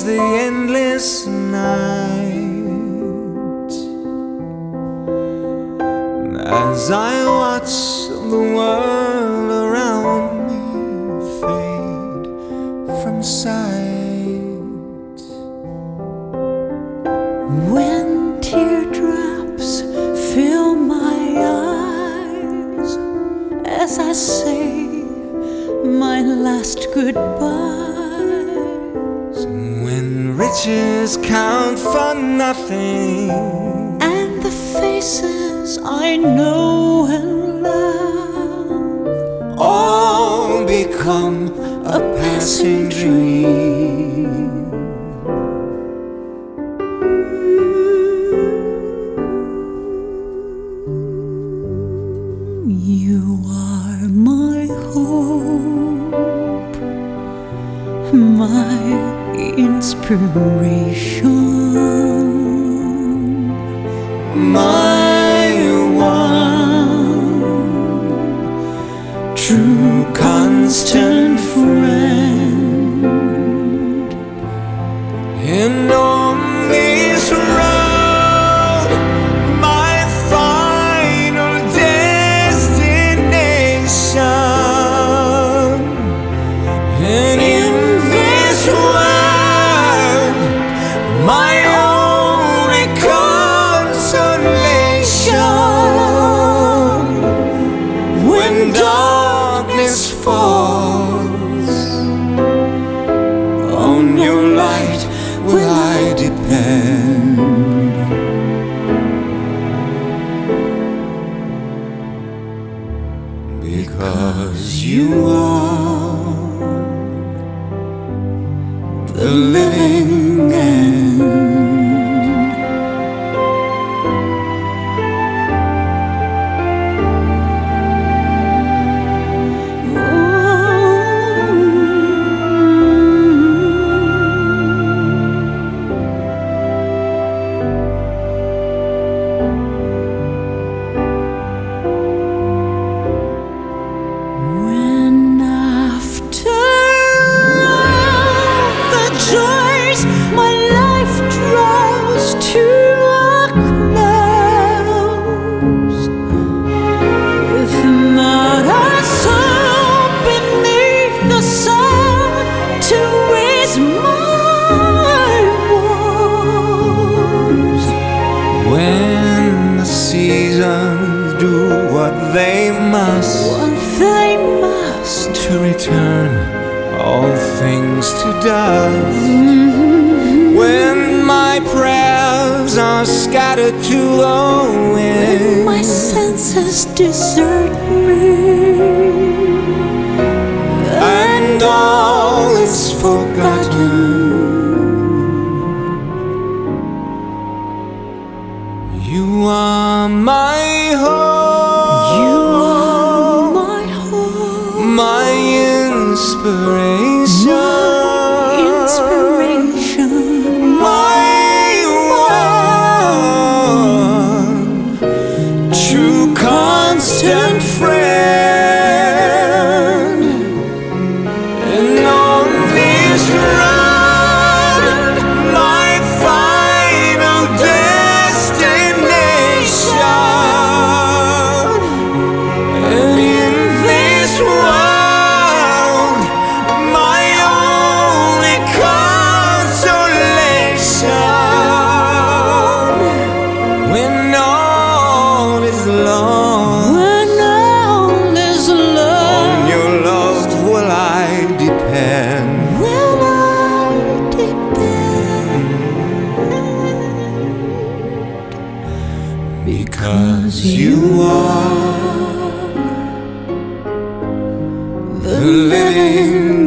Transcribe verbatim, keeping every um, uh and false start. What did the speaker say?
face the endless night as I watch the world around me fade from sight. When teardrops fill my eyes as I say my last goodbyes, when riches count for nothing and the faces I know and love all become a passing dream, you are my hope, my inspiration, my one true constant friend. And on this road, my final destination, and in this world, my only consolation. When darkness falls, on your light will I depend. Because you are the living end. When the seasons do what they must, what they must, to return all things to dust. mm-hmm. When my prayers are scattered to the wind, when my senses desert me, and all is forgotten, you are my hope, you are my hope, my inspiration, my inspiration, my one true constant friend. And on this road, my final destination, and in this world, my only consolation. When all is lost, when all is lost, on your love will I depend. will I depend? Because you are the living